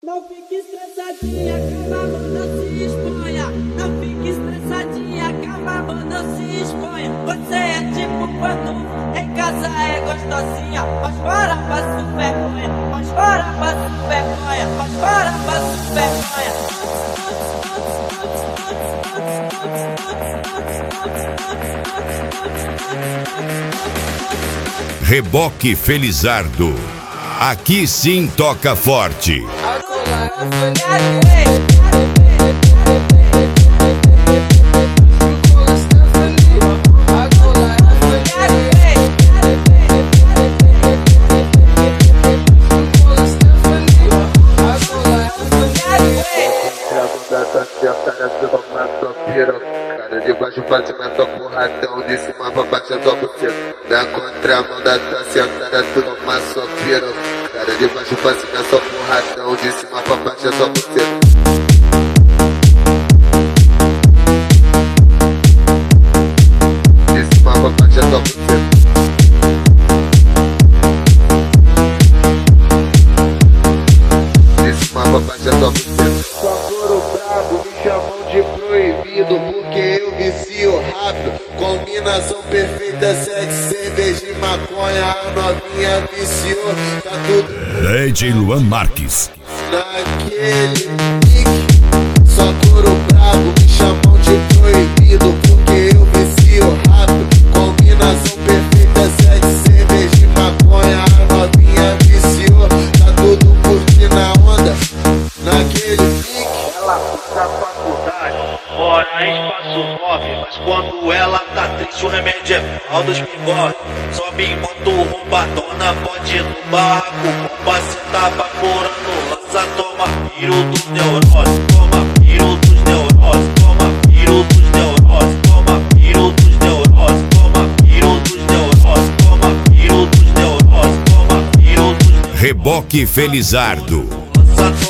Não fique estressadinha, calma, não se exponha. Não fique estressadinha, calma, não se exponha. Você é tipo quando em casa é gostosinha, mas fora passa vergonha, mas fora passa vergonha, mas fora passa vergonha. Reboque Felizardo. Aqui sim toca forte. Cara de baixo fazendo tua porradão, de cima pra baixo tua buceta. Na contramão da tua sentada, tu toma sua piroca. Cara de baixo fazendo tua porradão, de cima pra baixo tua buceta. De cima pra baixo tua buceta. De cima pra baixo tua buceta. Só couro brabo, me chamam de proibido, porque eu vicio rápido. Combinação perfeita, sexo, cerveja e maconha. A novinha viciou, tá tudo DJ Luan Marques. naquele pique. Só couro brabo, me chamam de proibido, porque eu vicio rápido. Combinação perfeita, sexo, cerveja e maconha. A novinha viciou, tá tudo curtindo a onda naquele pique. Ela cursa a faculdade, mora em espaço 9, mas quando ela tá triste o remédio é pau dos bigodes. Sobe em moto roubadona, pode ir no barraco, bomba, cê tá vaporando, lança, toma piro dos neuroses, toma piro dos neuroses, toma piro dos neuroses, toma piro dos neuroses, toma piro dos neuroses, toma piro dos neuroses, toma piro dos neuroses. Reboque Felizardo. Lança,